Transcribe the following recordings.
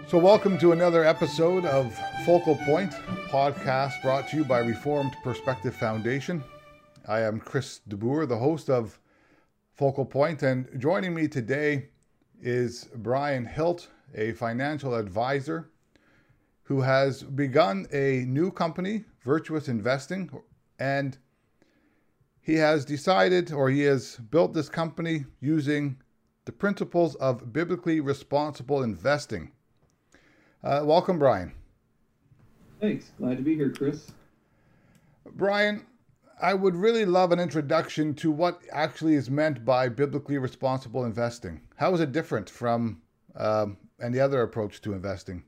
So welcome to another episode of Focal Point, a podcast brought to you by Reformed Perspective Foundation. I am Chris DeBoer, the host of Focal Point, and joining me today is Brian Hilt, a financial advisor who has begun a new company, Virtuous Investing, and he has decided, or he has built this company using the principles of biblically responsible investing. Welcome, Brian. Thanks. Glad to be here, Chris. Brian, I would really love an introduction to what actually is meant by biblically responsible investing. How is it different from any other approach to investing?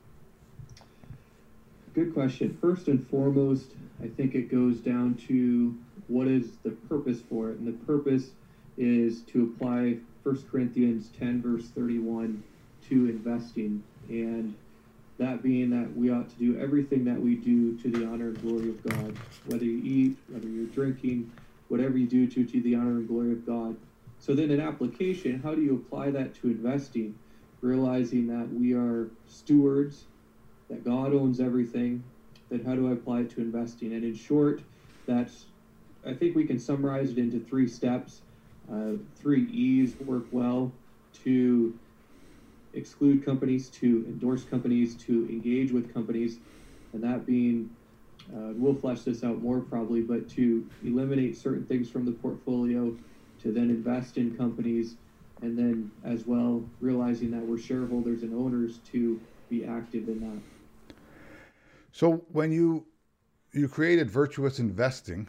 Good question. First and foremost, I think it goes down to what is the purpose for it. And the purpose is to apply 1 Corinthians 10, verse 31 to investing. And that being that we ought to do everything that we do to the honor and glory of God. Whether you eat, whether you're drinking, whatever you do to the honor and glory of God. So then in application, how do you apply that to investing? Realizing that we are stewards, that God owns everything, then how do I apply it to investing? And in short, I think we can summarize it into 3 steps. 3 E's work well: to exclude companies, to endorse companies, to engage with companies, and that being, we'll flesh this out more probably, but to eliminate certain things from the portfolio, to then invest in companies, and then as well realizing that we're shareholders and owners to be active in that. So when you created Virtuous Investing,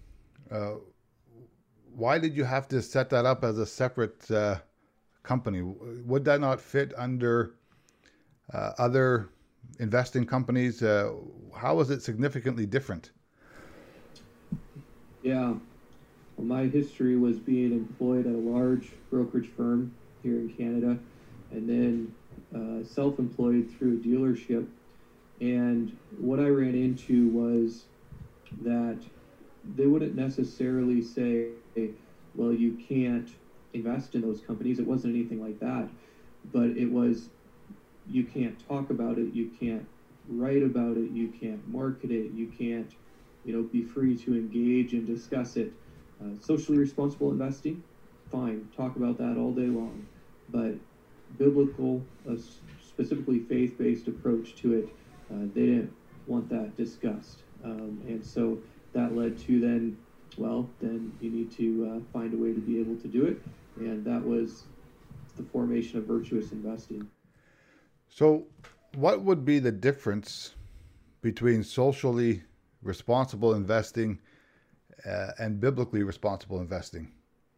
why did you have to set that up as a separate company? Would that not fit under other investing companies? How is it significantly different? Yeah, well, my history was being employed at a large brokerage firm here in Canada, and then self-employed through a dealership. And what I ran into was that they wouldn't necessarily say, well, you can't invest in those companies. It wasn't anything like that, but it was, you can't talk about it, you can't write about it, you can't market it, you can't, be free to engage and discuss it. Socially responsible investing, fine, talk about that all day long, but biblical, specifically faith-based approach to it, they didn't want that discussed. And so that led to then you need to find a way to be able to do it. And that was the formation of Virtuous Investing. So what would be the difference between socially responsible investing and biblically responsible investing?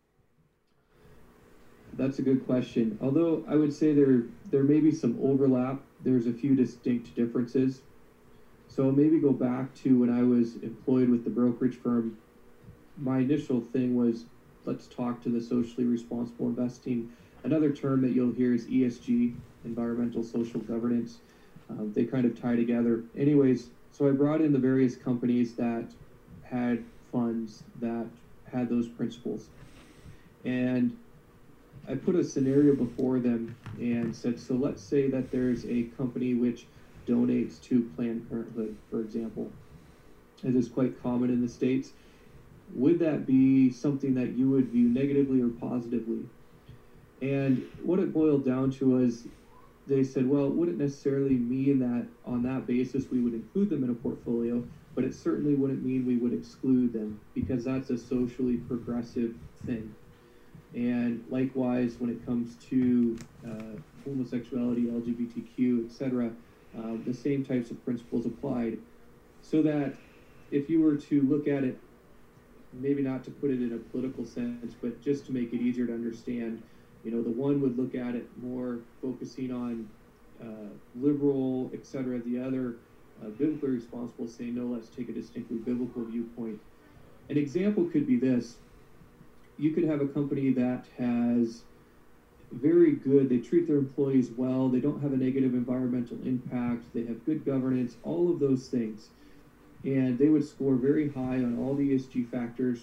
That's a good question. Although I would say there may be some overlap, there's a few distinct differences. So maybe go back to when I was employed with the brokerage firm. My initial thing was, let's talk to the socially responsible investing. Another term that you'll hear is ESG, environmental social governance. They kind of tie together. Anyways, so I brought in the various companies that had funds that had those principles. And I put a scenario before them and said, so let's say that there's a company which donates to Planned Parenthood, for example. It is quite common in the States. Would that be something that you would view negatively or positively? And what it boiled down to was, they said, well, it wouldn't necessarily mean that on that basis we would include them in a portfolio, but it certainly wouldn't mean we would exclude them, because that's a socially progressive thing. And likewise, when it comes to homosexuality, LGBTQ, etc., the same types of principles applied. So that if you were to look at it, maybe not to put it in a political sense, but just to make it easier to understand, the one would look at it more focusing on liberal, etc. The other, biblically responsible, saying, no, let's take a distinctly biblical viewpoint. An example could be this. You could have a company that has very good, they treat their employees well, they don't have a negative environmental impact, they have good governance, all of those things. And they would score very high on all the ESG factors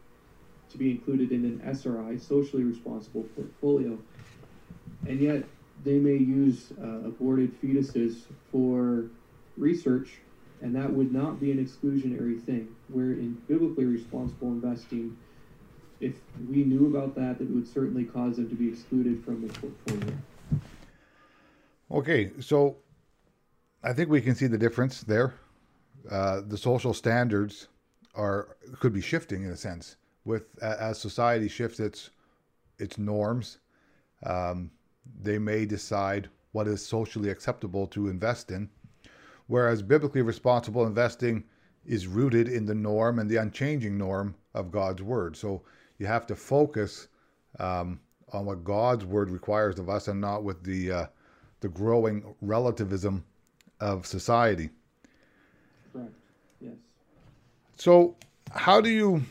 to be included in an SRI, socially responsible portfolio. And yet they may use aborted fetuses for research, and that would not be an exclusionary thing. Where in biblically responsible investing, if we knew about that, that would certainly cause them to be excluded from the portfolio. Okay, so I think we can see the difference there. The social standards could be shifting in a sense as society shifts its norms. They may decide what is socially acceptable to invest in, whereas biblically responsible investing is rooted in the norm and the unchanging norm of God's word. So you have to focus on what God's word requires of us, and not with the growing relativism of society. Correct. Yes. So how do you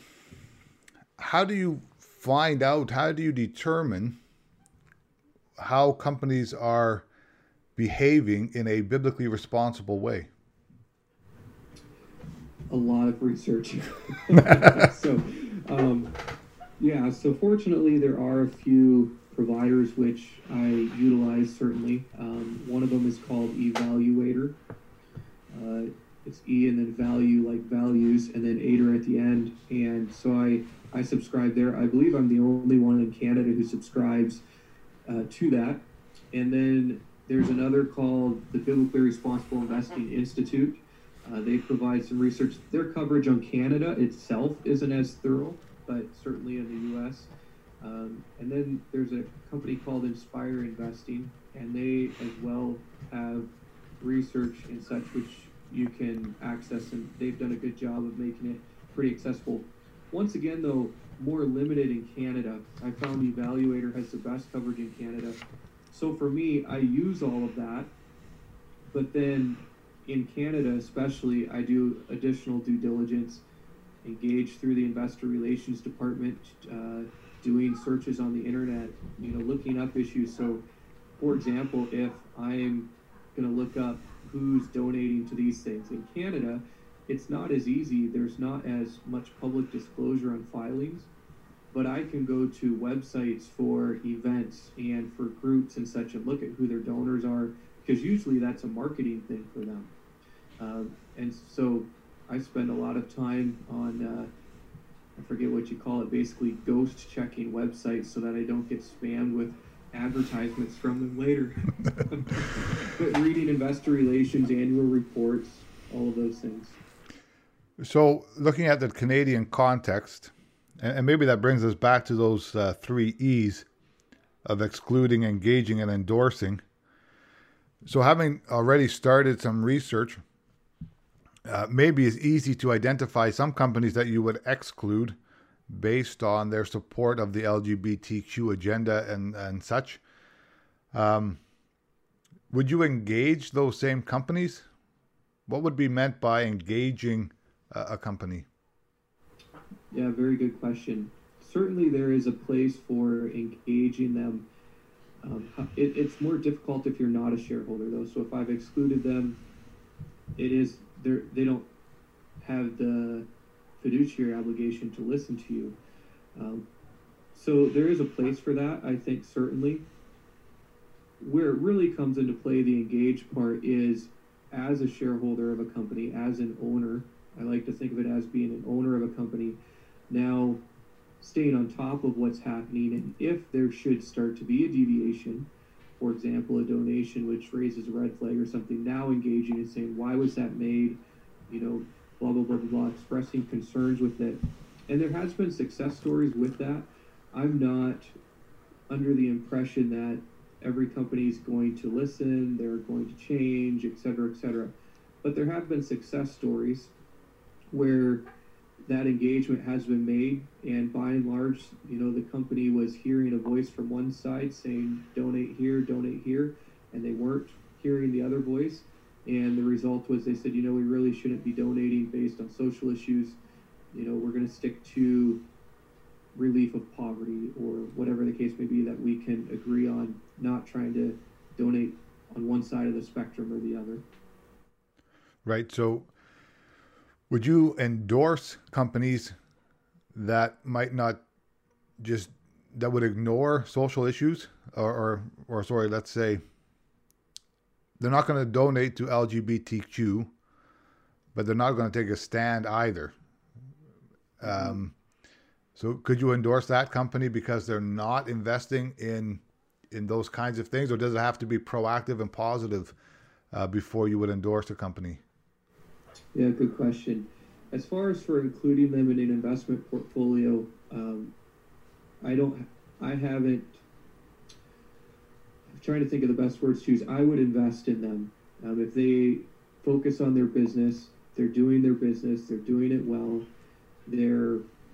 find out, how do you determine how companies are behaving in a biblically responsible way? A lot of research. So fortunately there are a few providers which I utilize certainly. One of them is called eValuator. It's E and then value, like values, and then ater at the end. And so I subscribe there. I believe I'm the only one in Canada who subscribes to that. And then there's another called the Biblically Responsible Investing Institute. They provide some research. Their coverage on Canada itself isn't as thorough, but certainly in the U.S. And then there's a company called Inspire Investing, and they as well have research and such which you can access, and they've done a good job of making it pretty accessible. Once again, though, more limited in Canada. I found eValuator has the best coverage in Canada. So for me, I use all of that, but then in Canada especially, I do additional due diligence, engage through the investor relations department, doing searches on the internet, looking up issues. So, for example, if I'm going to look up who's donating to these things in Canada, it's not as easy. There's not as much public disclosure on filings, but I can go to websites for events and for groups and such and look at who their donors are, because usually that's a marketing thing for them. And so I spend a lot of time on, I forget what you call it, basically ghost checking websites so that I don't get spammed with advertisements from them later. But reading investor relations, annual reports, all of those things. So looking at the Canadian context, and maybe that brings us back to those 3 E's of excluding, engaging, and endorsing. So having already started some research, maybe it's easy to identify some companies that you would exclude based on their support of the LGBTQ agenda and such. Would you engage those same companies? What would be meant by engaging a company? Yeah, very good question. Certainly there is a place for engaging them. It's more difficult if you're not a shareholder, though. So if I've excluded them, they don't have the fiduciary obligation to listen to you. So there is a place for that, I think, certainly. Where it really comes into play, the engaged part, is as a shareholder of a company, as an owner. I like to think of it as being an owner of a company. Now, staying on top of what's happening, and if there should start to be a deviation, for example, a donation which raises a red flag or something, now engaging and saying, why was that made? Blah, blah, blah, blah, blah, expressing concerns with it. And there has been success stories with that. I'm not under the impression that every company is going to listen, they're going to change, et cetera, et cetera. But there have been success stories where that engagement has been made, and by and large, the company was hearing a voice from one side saying, donate here, and they weren't hearing the other voice. And the result was they said, we really shouldn't be donating based on social issues. We're going to stick to relief of poverty or whatever the case may be that we can agree on, not trying to donate on one side of the spectrum or the other. Right. So would you endorse companies that might not just that would ignore social issues, or sorry, let's say they're not going to donate to LGBTQ, but they're not going to take a stand either. So could you endorse that company because they're not investing in those kinds of things, or does it have to be proactive and positive before you would endorse a company? Yeah, good question. As far as for including them in an investment portfolio, I haven't, I'm trying to think of the best words to use. I would invest in them. If they focus on their business, they're doing their business, they're doing it well, they're,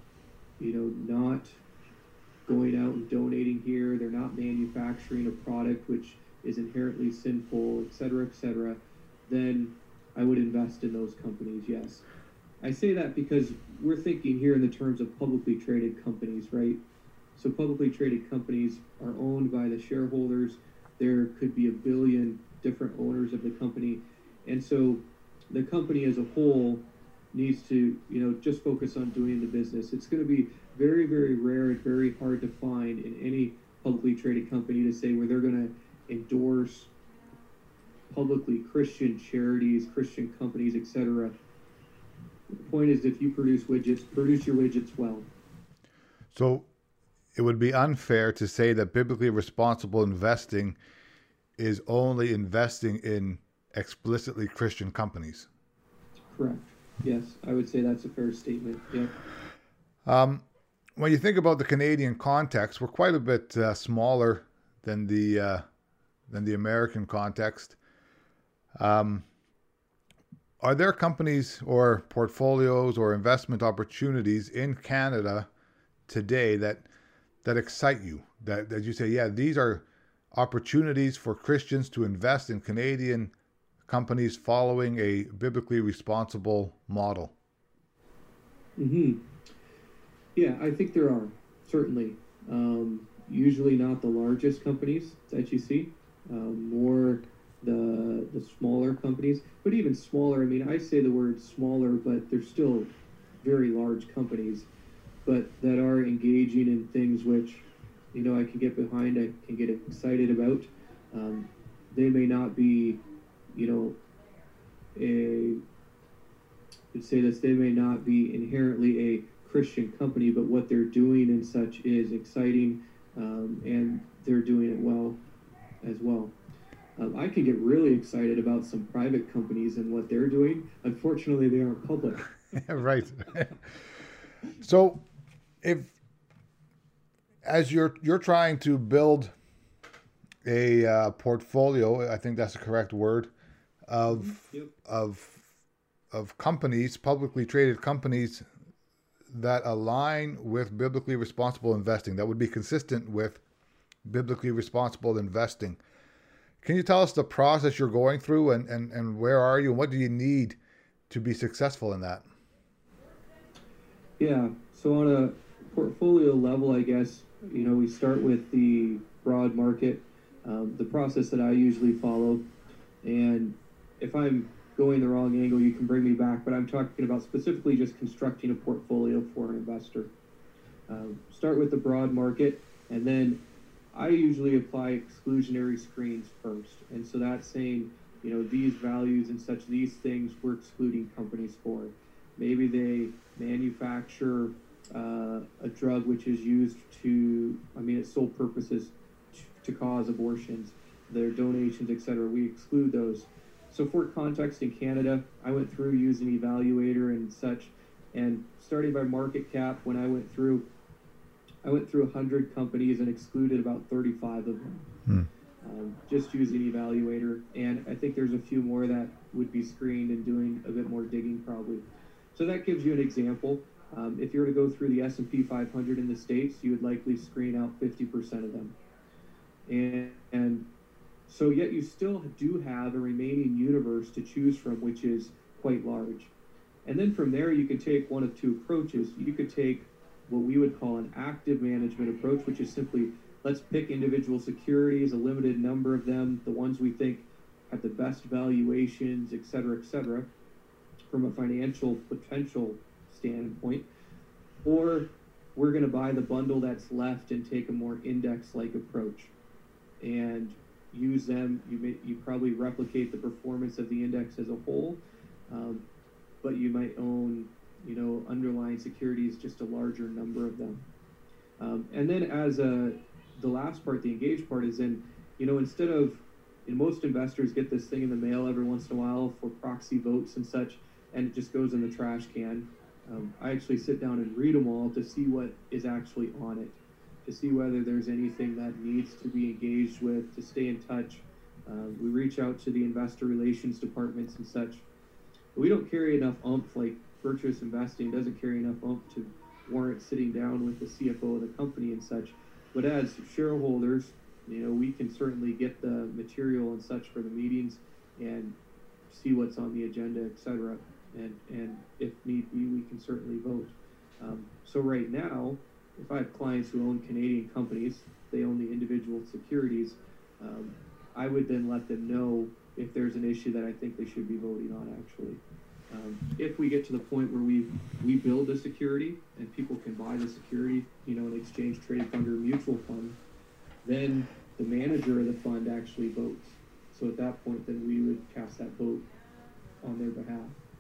not going out and donating here, they're not manufacturing a product which is inherently sinful, et cetera, then I would invest in those companies, yes. I say that because we're thinking here in the terms of publicly traded companies, right? So publicly traded companies are owned by the shareholders. There could be a billion different owners of the company. And so the company as a whole needs to, just focus on doing the business. It's going to be very, very rare and very hard to find in any publicly traded company to say where they're going to endorse publicly Christian charities, Christian companies, etc. The point is, if you produce widgets, produce your widgets well. So it would be unfair to say that biblically responsible investing is only investing in explicitly Christian companies. Correct. Yes, I would say that's a fair statement. Yeah. When you think about the Canadian context, we're quite a bit smaller than the American context. Are there companies or portfolios or investment opportunities in Canada today that excite you? That you say, yeah, these are opportunities for Christians to invest in Canadian companies following a biblically responsible model? Mm-hmm. Yeah, I think there are, certainly. Usually not the largest companies that you see, more the smaller companies. But even smaller, I say the word smaller, but they're still very large companies, but that are engaging in things which, I can get behind, I can get excited about. They may not be, they may not be inherently a Christian company, but what they're doing and such is exciting, and they're doing it well as well. I can get really excited about some private companies and what they're doing. Unfortunately, they aren't public. Right. So as you're trying to build a portfolio, I think that's the correct word, of companies, publicly traded companies that align with biblically responsible investing, that would be consistent with biblically responsible investing. Can you tell us the process you're going through, and where are you, and what do you need to be successful in that? Yeah, so on a portfolio level, I guess, we start with the broad market, the process that I usually follow. And if I'm going the wrong angle, you can bring me back, but I'm talking about specifically just constructing a portfolio for an investor. Start with the broad market, and then I usually apply exclusionary screens first. And so that's saying, these values and such, these things we're excluding companies for. Maybe they manufacture a drug which is used to, its sole purpose is to cause abortions, their donations, etc. We exclude those. So for context, in Canada, I went through using Evaluator and such, and starting by market cap, when I went through 100 companies and excluded about 35 of them, just using Evaluator. And I think there's a few more that would be screened and doing a bit more digging probably. So that gives you an example. If you were to go through the S&P 500 in the States, you would likely screen out 50% of them. And so yet you still do have a remaining universe to choose from, which is quite large. And then from there, you could take one of two approaches. You could take what we would call an active management approach, which is simply, let's pick individual securities, a limited number of them, the ones we think have the best valuations, et cetera, from a financial potential standpoint. Or we're going to buy the bundle that's left and take a more index-like approach and use them. You probably replicate the performance of the index as a whole, but you might own, underlying securities, just a larger number of them. And then the last part, the engaged part, is in, instead of, most investors get this thing in the mail every once in a while for proxy votes and such, and it just goes in the trash can. I actually sit down and read them all to see what is actually on it, to see whether there's anything that needs to be engaged with, to stay in touch. We reach out to the investor relations departments and such. But we don't carry enough oomph, like Virtuous Investing doesn't carry enough oomph to warrant sitting down with the CFO of the company and such. But as shareholders, we can certainly get the material and such for the meetings and see what's on the agenda, etc. And if need be, we can certainly vote. So right now, if I have clients who own Canadian companies, they own the individual securities, I would then let them know if there's an issue that I think they should be voting on, actually. If we get to the point where we build a security and people can buy the security, an exchange traded fund or mutual fund, then the manager of the fund actually votes. So at that point, then we would cast that vote on their behalf.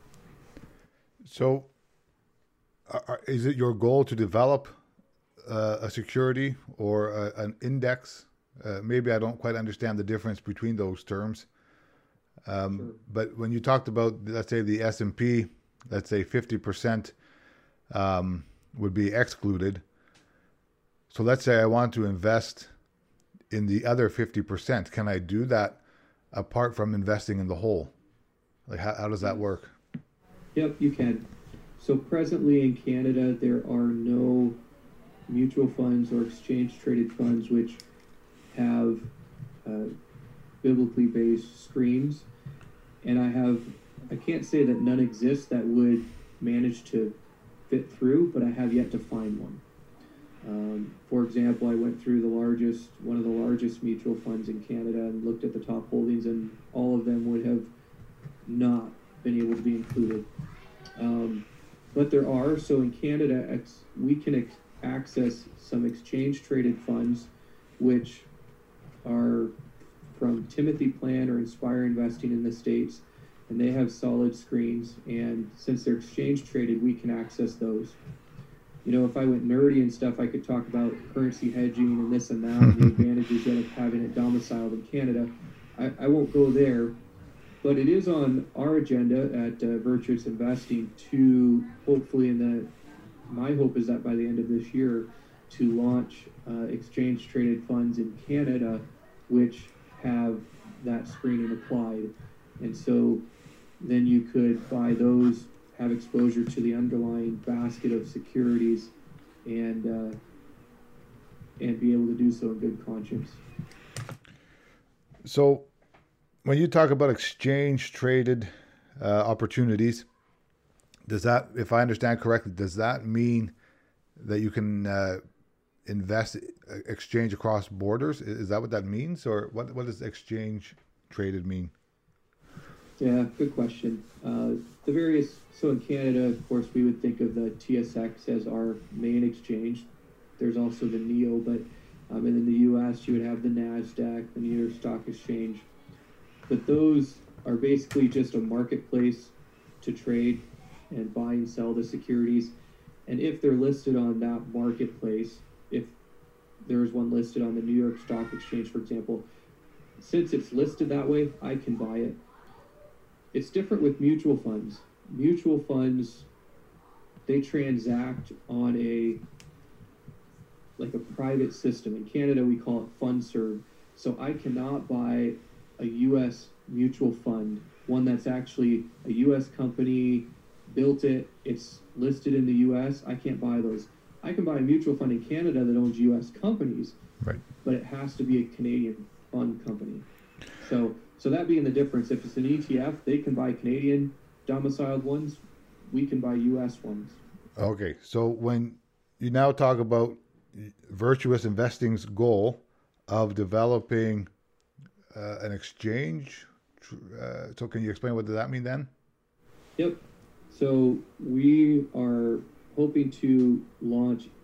So is it your goal to develop a security or an index? Maybe I don't quite understand the difference between those terms. Sure. But when you talked about, let's say, the S&P, let's say 50% would be excluded. So let's say I want to invest in the other 50%. Can I do that apart from investing in the whole? Like, how does that work? Yep, you can. So presently in Canada, there are no mutual funds or exchange-traded funds which have biblically based screens. And I can't say that none exist that would manage to fit through, but I have yet to find one. For example, I went through one of the largest mutual funds in Canada and looked at the top holdings, and all of them would have not been able to be included. But there are, so in Canada, we can access some exchange-traded funds, which are from Timothy Plan or Inspire Investing in the States, and they have solid screens, and since they're exchange-traded, we can access those. If I went nerdy and stuff, I could talk about currency hedging and this and that, and the advantages of having it domiciled in Canada. I won't go there, but it is on our agenda at Virtuous Investing to hopefully, my hope is that by the end of this year, to launch exchange-traded funds in Canada, which have that screening applied. And so then you could buy those, have exposure to the underlying basket of securities, and be able to do so in good conscience. So when you talk about exchange-traded opportunities, does that, if I understand correctly, does that mean that you can exchange across borders? Is that what that means? Or what does exchange-traded mean? Yeah, good question. So in Canada, of course, we would think of the TSX as our main exchange. There's also the NEO, but and in the U.S., you would have the NASDAQ, the New York Stock Exchange. But those are basically just a marketplace to trade and buy and sell the securities. And if they're listed on that marketplace, if there's one listed on the New York Stock Exchange, for example, since it's listed that way, I can buy it. It's different with mutual funds. Mutual funds, they transact on a private system. In Canada, we call it FundServ. So I cannot buy a U.S. mutual fund, one that's actually a U.S. company, built it, it's listed in the U.S. I can't buy those. I can buy a mutual fund in Canada that owns U.S. companies, right, but it has to be a Canadian fund company. So that being the difference, if it's an ETF, they can buy Canadian domiciled ones. We can buy U.S. ones. Okay, so when you now talk about Virtuous Investing's goal of developing an exchange, so can you explain what does that mean then? Yep. So we are hoping to launch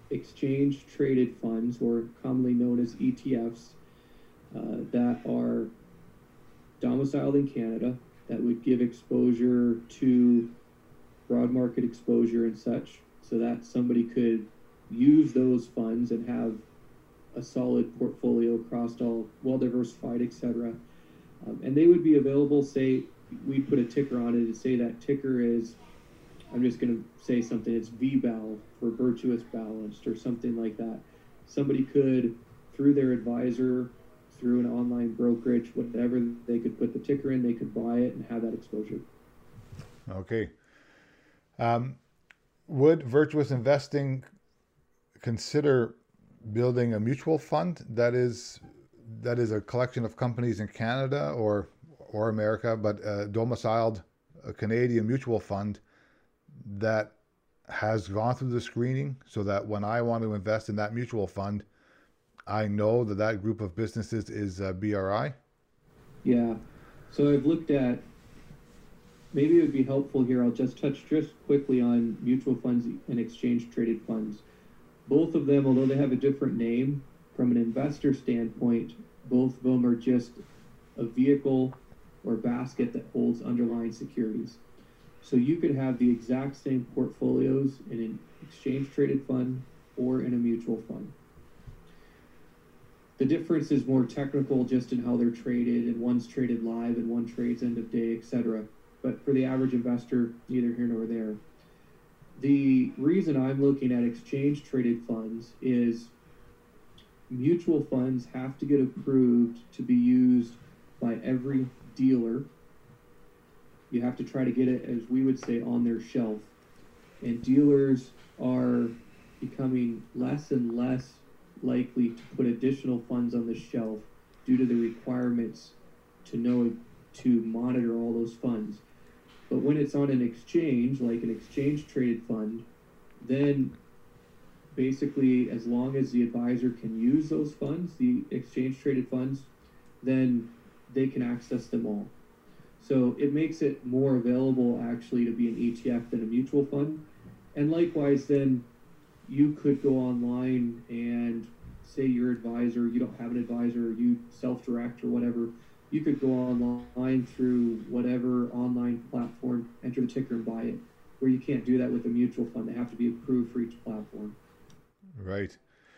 exchange traded funds, or commonly known as ETFs, that are domiciled in Canada, that would give exposure to broad market exposure and such, so that somebody could use those funds and have a solid portfolio across all, well diversified, etc. And they would be available, say, we put a ticker on it and say that ticker is, I'm just going to say something, it's VBAL for virtuous balanced or something like that. Somebody could, through their advisor, through an online brokerage, whatever, they could put the ticker in, they could buy it and have that exposure. Okay. Would Virtuous Investing consider building a mutual fund that is a collection of companies in Canada or America, but domiciled, a Canadian mutual fund that has gone through the screening, so that when I want to invest in that mutual fund, I know that that group of businesses is BRI? Yeah. So I've looked at, maybe it would be helpful here, I'll just touch just quickly on mutual funds and exchange traded funds. Both of them, although they have a different name, from an investor standpoint, both of them are just a vehicle or basket that holds underlying securities. So you could have the exact same portfolios in an exchange traded fund or in a mutual fund. The difference is more technical just in how they're traded, and one's traded live and one trades end of day, etc. But for the average investor, neither here nor there. The reason I'm looking at exchange traded funds is mutual funds have to get approved to be used by every dealer. You have to try to get it, as we would say, on their shelf. And dealers are becoming less and less likely to put additional funds on the shelf due to the requirements to monitor all those funds. But when it's on an exchange, like an exchange traded fund, then basically, as long as the advisor can use those funds, the exchange traded funds, then they can access them all. So it makes it more available actually to be an ETF than a mutual fund. And likewise, then you could go online and say your advisor, you don't have an advisor, you self-direct or whatever, you could go online through whatever online platform, enter the ticker and buy it, where you can't do that with a mutual fund. They have to be approved for each platform. Right.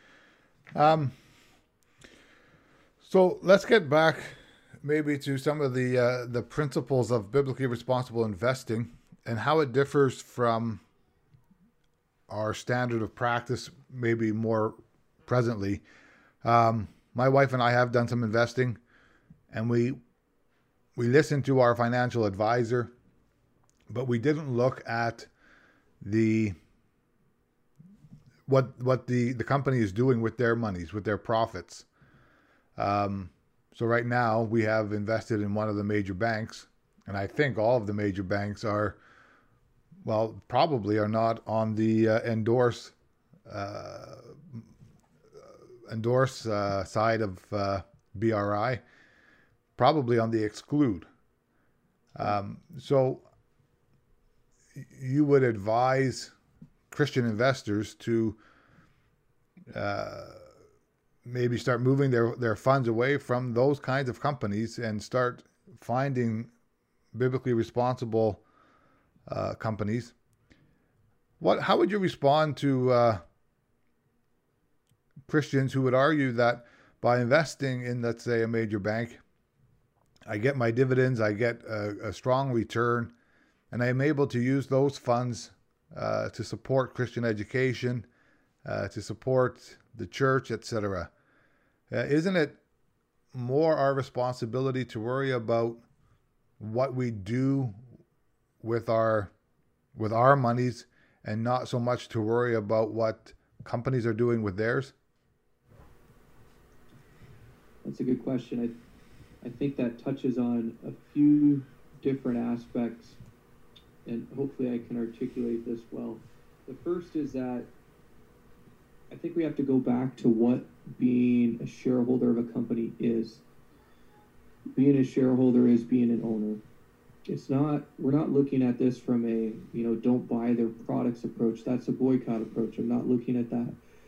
So let's get back maybe to some of the principles of biblically responsible investing and how it differs from our standard of practice, maybe more presently. My wife and I have done some investing, and we listened to our financial advisor, but we didn't look at what the company is doing with their monies, with their profits. So right now we have invested in one of the major banks, and I think all of the major banks are, well, probably are not on the endorse side of BRI, probably on the exclude. So you would advise Christian investors to maybe start moving their funds away from those kinds of companies and start finding biblically responsible companies. How would you respond to Christians who would argue that by investing in, let's say, a major bank, I get my dividends, I get a strong return, and I am able to use those funds to support Christian education, to support the church, etc. Isn't it more our responsibility to worry about what we do with our monies, and not so much to worry about what companies are doing with theirs? That's a good question. I think that touches on a few different aspects, and hopefully I can articulate this well. The first is that I think we have to go back to what being a shareholder of a company is. Being a shareholder is being an owner. We're not looking at this from a, don't buy their products approach. That's a boycott approach. I'm not looking at that.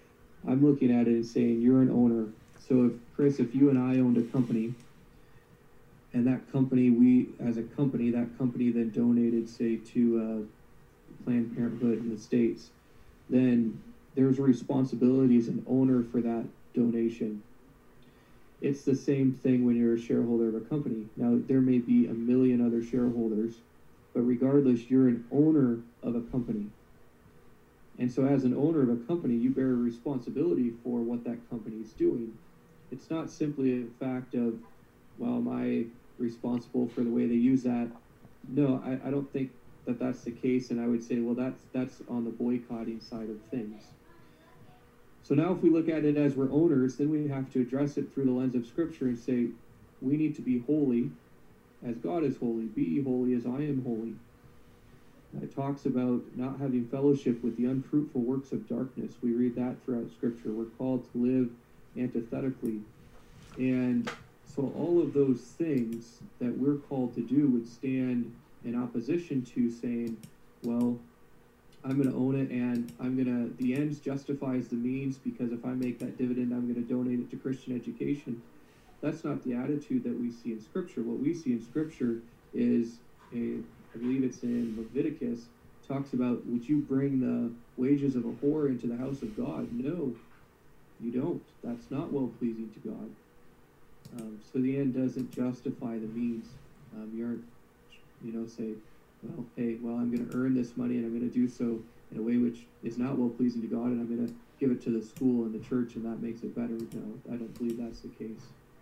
I'm looking at it and saying you're an owner. So if Chris, if you and I owned a company, and that company, that company then donated, say, to Planned Parenthood in the States, then there's a responsibility as an owner for that donation. It's the same thing when you're a shareholder of a company. Now, there may be a million other shareholders, but regardless, you're an owner of a company. And so as an owner of a company, you bear a responsibility for what that company is doing. It's not simply a fact of, well, am I responsible for the way they use that? No, I don't think that that's the case. And I would say, well, that's on the boycotting side of things. So now if we look at it as we're owners, then we have to address it through the lens of Scripture and say, we need to be holy as God is holy. Be ye holy as I am holy. It talks about not having fellowship with the unfruitful works of darkness. We read that throughout Scripture. We're called to live antithetically. And so all of those things that we're called to do would stand in opposition to saying, well, I'm going to own it, and the ends justifies the means, because if I make that dividend, I'm going to donate it to Christian education. That's not the attitude that we see in Scripture. What we see in Scripture is, I believe it's in Leviticus, talks about, would you bring the wages of a whore into the house of God? No, you don't. That's not well-pleasing to God. So the end doesn't justify the means. You aren't, say, well, hey, I'm going to earn this money, and I'm going to do so in a way which is not well-pleasing to God, and I'm going to give it to the school and the church, and that makes it better. No, I don't believe that's the case.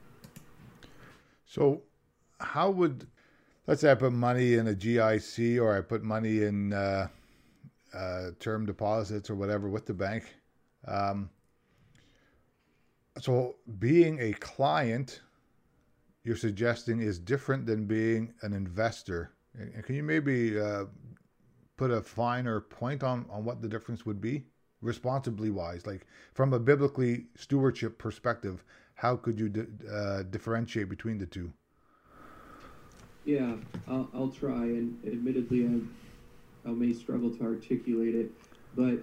So how would, let's say I put money in a GIC, or I put money in term deposits or whatever with the bank. So being a client, you're suggesting, is different than being an investor. And can you maybe put a finer point on what the difference would be, responsibly wise? Like from a biblically stewardship perspective, how could you differentiate between the two? Yeah, I'll try, and admittedly I may struggle to articulate it, but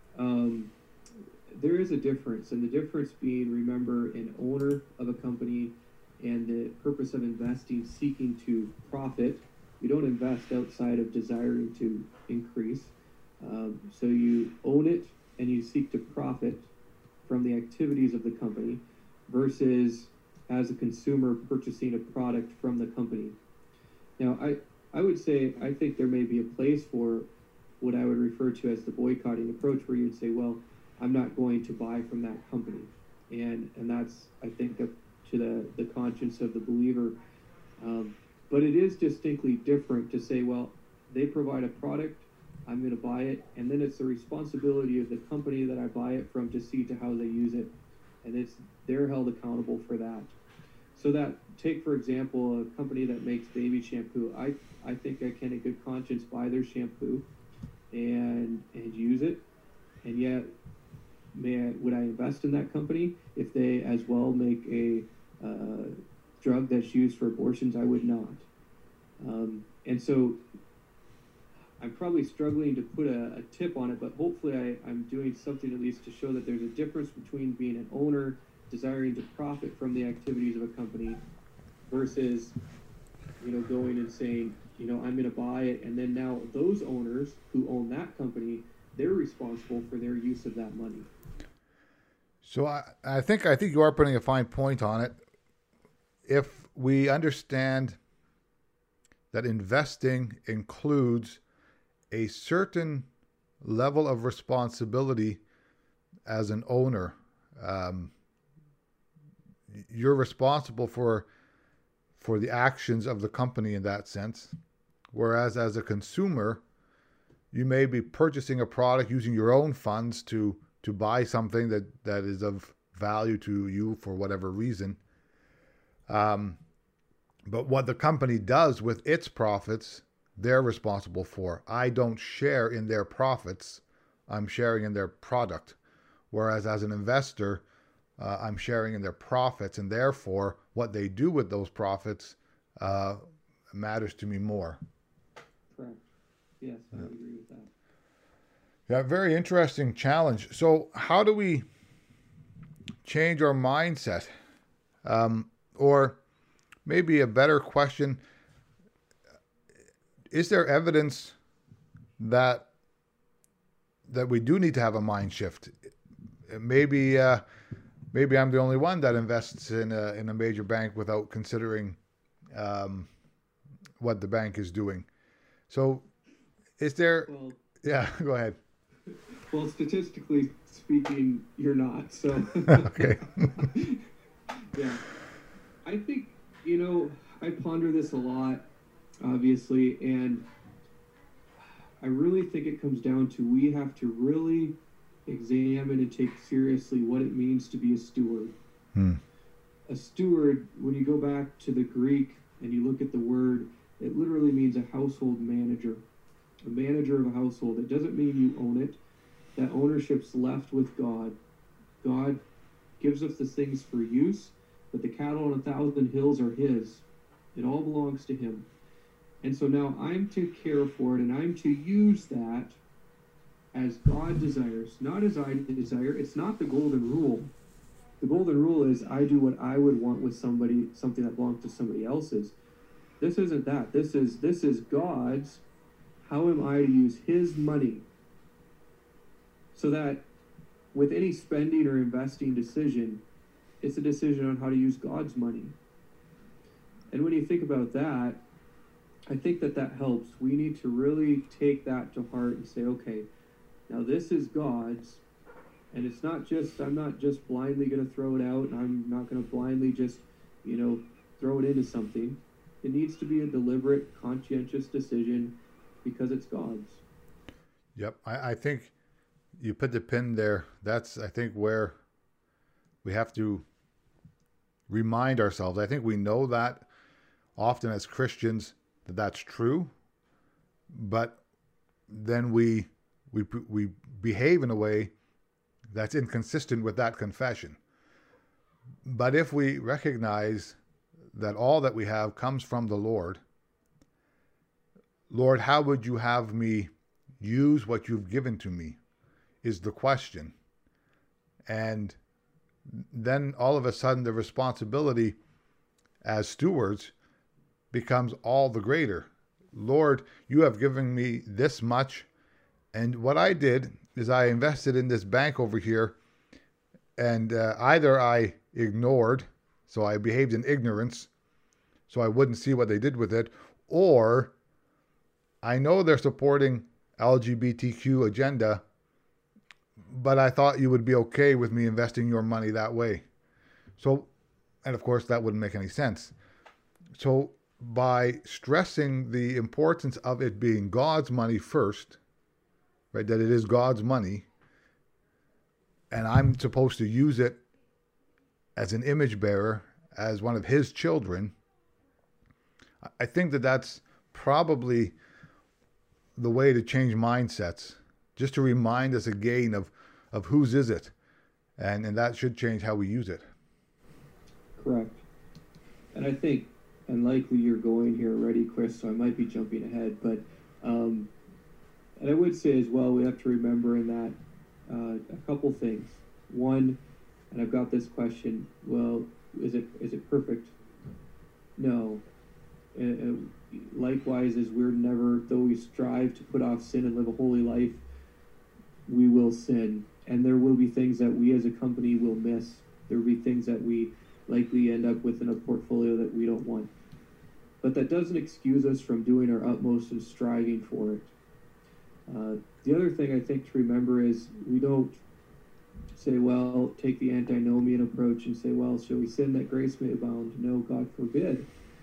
there is a difference, and the difference being, remember, an owner of a company and the purpose of investing, seeking to profit. You don't invest outside of desiring to increase. So you own it and you seek to profit from the activities of the company, versus as a consumer purchasing a product from the company. Now, I would say, I think there may be a place for what I would refer to as the boycotting approach, where you'd say, well, I'm not going to buy from that company. And that's, I think, up to the conscience of the believer. But it is distinctly different to say, well, they provide a product, I'm going to buy it, and then it's the responsibility of the company that I buy it from to see to how they use it. And they're held accountable for that. So that, take for example, a company that makes baby shampoo. I think I can in good conscience buy their shampoo and use it, and yet would I invest in that company if they as well make a drug that's used for abortions? I would not. And so I'm probably struggling to put a tip on it, but hopefully I'm doing something at least to show that there's a difference between being an owner desiring to profit from the activities of a company versus, going and saying, I'm going to buy it, and then now those owners who own that company, they're responsible for their use of that money. So I think you are putting a fine point on it. If we understand that investing includes a certain level of responsibility as an owner, you're responsible for the actions of the company in that sense. Whereas as a consumer, you may be purchasing a product using your own funds to buy something that is of value to you for whatever reason. But what the company does with its profits, they're responsible for. I don't share in their profits. I'm sharing in their product. Whereas as an investor, I'm sharing in their profits, and therefore what they do with those profits matters to me more. Correct. Yes, I would agree with that. Yeah, very interesting challenge. So how do we change our mindset? Or maybe a better question, is there evidence that we do need to have a mind shift? Maybe I'm the only one that invests in a major bank without considering what the bank is doing. So is there... Well, yeah, go ahead. well, statistically speaking, you're not. So Okay. yeah, I think, I ponder this a lot, obviously, and I really think it comes down to we have to really examine and take seriously what it means to be a steward. A steward, when you go back to the Greek and you look at the word, it literally means a household manager. A manager of a household. It doesn't mean you own it. That ownership's left with God. God gives us the things for use, but the cattle on 1,000 hills are his. It all belongs to him. And so now I'm to care for it, and I'm to use that as God desires, not as I desire. It's not the golden rule. The golden rule is I do what I would want with something that belongs to somebody else's. This isn't that. This is God's. How am I to use his money? So that with any spending or investing decision, it's a decision on how to use God's money. And when you think about that, I think that helps. We need to really take that to heart and say, okay, now this is God's, and it's not just, I'm not just blindly going to throw it out, and I'm not going to blindly just, throw it into something. It needs to be a deliberate, conscientious decision because it's God's. Yep. I think you put the pin there. That's, I think, where we have to remind ourselves. I think we know that often as Christians that that's true, but then we behave in a way that's inconsistent with that confession. But if we recognize that all that we have comes from the Lord, Lord, how would you have me use what you've given to me is the question. And then all of a sudden the responsibility as stewards becomes all the greater. Lord, you have given me this much, and what I did is I invested in this bank over here, and either I ignored, so I behaved in ignorance, so I wouldn't see what they did with it, or I know they're supporting LGBTQ agenda, but I thought you would be okay with me investing your money that way. So, and of course that wouldn't make any sense. So by stressing the importance of it being God's money first, right, that it is God's money, and I'm supposed to use it as an image bearer, as one of his children, I think that that's probably the way to change mindsets, just to remind us again of whose is it, and that should change how we use it. Correct. And I think, and likely you're going here already, Chris, so I might be jumping ahead, but and I would say as well, we have to remember in that a couple things. One, and I've got this question, well, is it perfect? No. Likewise, as we're never, though we strive to put off sin and live a holy life, we will sin. And there will be things that we as a company will miss. There will be things that we likely end up with in a portfolio that we don't want. But that doesn't excuse us from doing our utmost and striving for it. The other thing I think to remember is we don't say, well, take the antinomian approach and say, well, shall we sin that grace may abound? No, God forbid.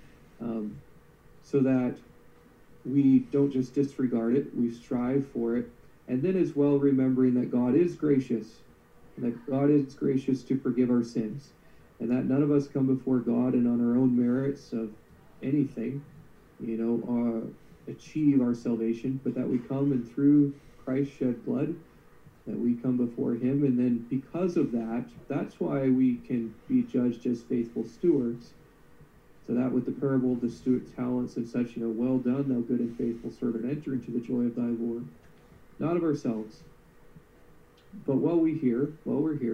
So that we don't just disregard it, we strive for it. And then as well, remembering that God is gracious, and that God is gracious to forgive our sins, and that none of us come before God and on our own merits of anything, achieve our salvation, but that we come and through Christ's shed blood, that we come before him, and then because of that, that's why we can be judged as faithful stewards. So that with the parable of the steward talents and such, well done, thou good and faithful servant, enter into the joy of thy Lord. Not of ourselves. But while we're here,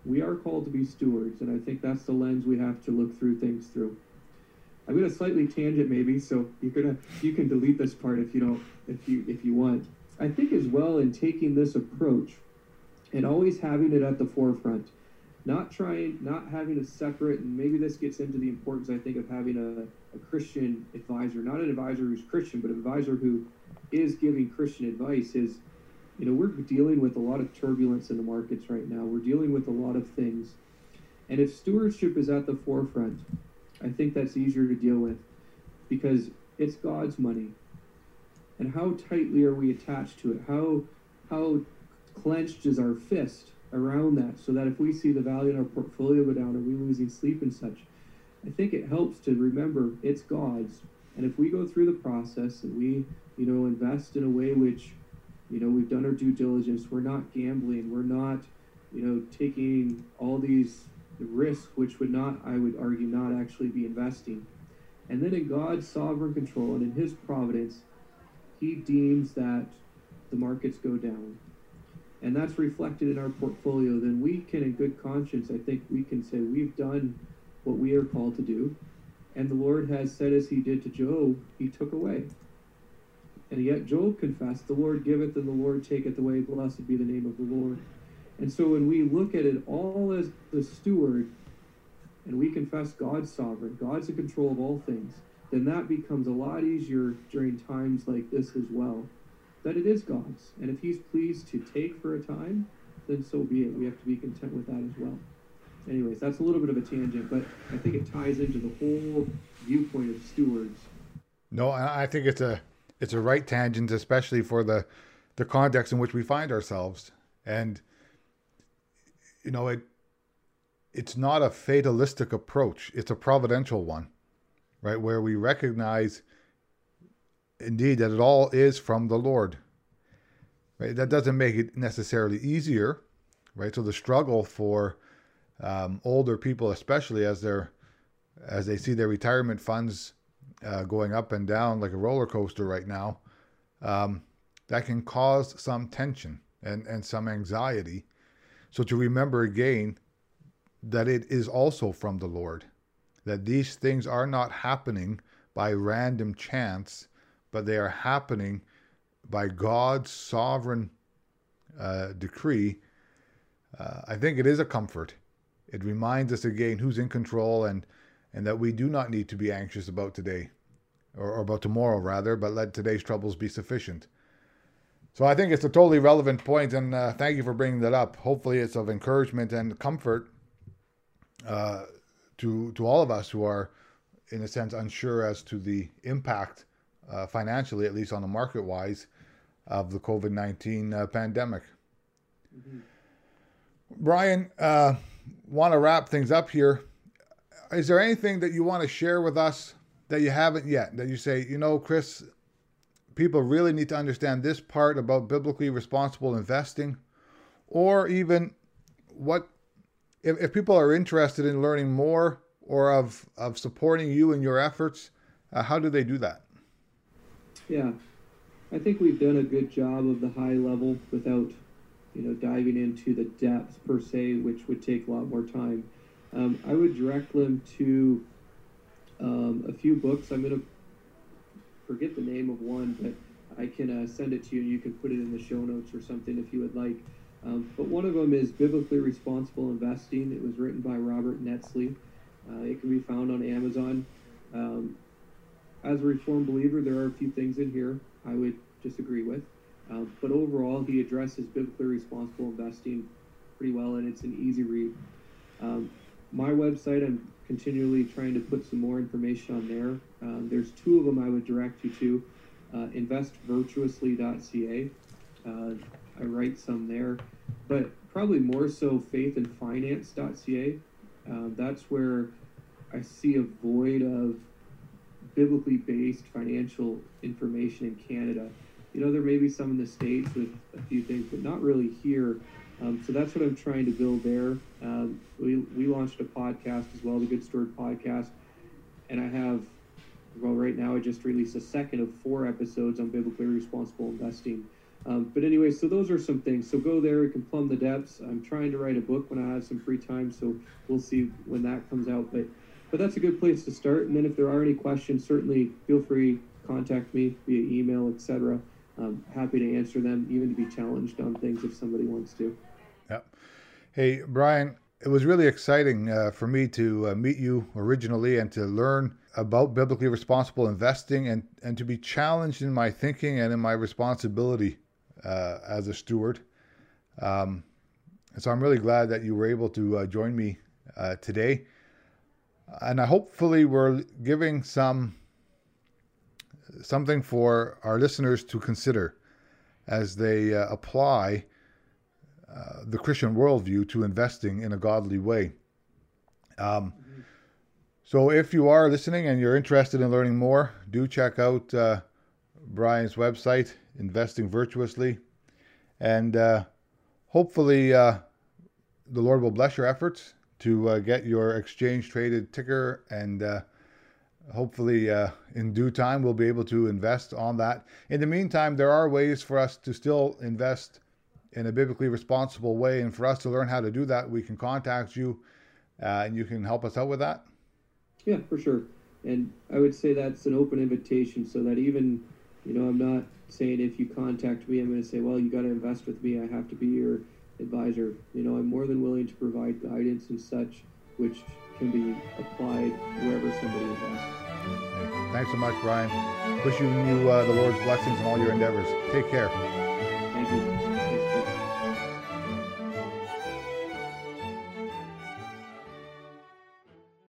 we are called to be stewards, and I think that's the lens we have to look through things through. I'm going to slightly tangent maybe, so you can delete this part if you want. I think as well, in taking this approach and always having it at the forefront, not having a separate, and maybe this gets into the importance, I think, of having a Christian advisor, not an advisor who's Christian, but an advisor who is giving Christian advice. Is, we're dealing with a lot of turbulence in the markets right now. We're dealing with a lot of things. And if stewardship is at the forefront, I think that's easier to deal with, because it's God's money. And how tightly are we attached to it? How clenched is our fist around that, so that if we see the value in our portfolio go down, or we losing sleep and such, I think it helps to remember it's God's. And if we go through the process and we, invest in a way which, we've done our due diligence, we're not gambling, we're not, taking all these risks, which would not, I would argue, not actually be investing. And then in God's sovereign control and in his providence, he deems that the markets go down, and that's reflected in our portfolio, then we can, in good conscience, I think we can say we've done what we are called to do. And the Lord has said, as he did to Job, he took away. And yet Job confessed, the Lord giveth and the Lord taketh away, blessed be the name of the Lord. And so when we look at it all as the steward, and we confess God's sovereign, God's in control of all things, then that becomes a lot easier during times like this as well, that it is God's. And if he's pleased to take for a time, then so be it. We have to be content with that as well. Anyways, that's a little bit of a tangent, but I think it ties into the whole viewpoint of stewards. No, I think it's a right tangent, especially for the context in which we find ourselves. And, it's not a fatalistic approach. It's a providential one, right? Where we recognize indeed that it all is from the Lord, right? That doesn't make it necessarily easier, right? So the struggle for older people, especially as they see their retirement funds going up and down like a roller coaster right now, that can cause some tension and some anxiety. So to remember again that it is also from the Lord, that these things are not happening by random chance, but they are happening by God's sovereign decree. I think it is a comfort. It reminds us again who's in control, and that we do not need to be anxious about today, or about tomorrow rather, but let today's troubles be sufficient. So I think it's a totally relevant point, and thank you for bringing that up. Hopefully it's of encouragement and comfort to all of us who are, in a sense, unsure as to the impact financially, at least on the market-wise, of the COVID-19 pandemic. Mm-hmm. Brian, want to wrap things up here. Is there anything that you want to share with us that you haven't yet, that you say, Chris, people really need to understand this part about biblically responsible investing? Or even what, if people are interested in learning more or of supporting you in your efforts, how do they do that? Yeah, I think we've done a good job of the high level without, diving into the depth per se, which would take a lot more time. I would direct them to a few books. I'm going to forget the name of one, but I can send it to you and you can put it in the show notes or something if you would like. But one of them is Biblically Responsible Investing. It was written by Robert Netzley. It can be found on Amazon. As a Reformed believer, there are a few things in here I would disagree with. But overall, he addresses biblically responsible investing pretty well, and it's an easy read. My website, I'm continually trying to put some more information on there. There's two of them I would direct you to. Investvirtuously.ca. I write some there, but probably more so faithandfinance.ca. That's where I see a void of biblically based financial information in Canada. There may be some in the States with a few things, but not really here. So that's what I'm trying to build there. We launched a podcast as well, the Good Steward Podcast, and right now I just released a second of 4 episodes on biblically responsible investing. But anyway, so those are some things. So go there, you can plumb the depths. I'm trying to write a book when I have some free time, so we'll see when that comes out. But that's a good place to start. And then if there are any questions, certainly feel free to contact me via email, etc. I'm happy to answer them, even to be challenged on things if somebody wants to. Yeah. Hey, Brian, it was really exciting for me to meet you originally and to learn about biblically responsible investing and to be challenged in my thinking and in my responsibility as a steward. So I'm really glad that you were able to join me today. And I hopefully we're giving something for our listeners to consider as they apply the Christian worldview to investing in a godly way. So if you are listening and you're interested in learning more, do check out Brian's website, Investing Virtuously. And hopefully the Lord will bless your efforts to get your exchange-traded ticker, and hopefully in due time we'll be able to invest on that. In the meantime, there are ways for us to still invest in a biblically responsible way, and for us to learn how to do that, we can contact you and you can help us out with that. Yeah, for sure. And I would say that's an open invitation, so that even, I'm not saying if you contact me, I'm going to say, well, you got to invest with me. I have to be your advisor. I'm more than willing to provide guidance and such, which can be applied wherever somebody invests. Thanks so much, Brian. Wishing you the Lord's blessings in all your endeavors. Take care.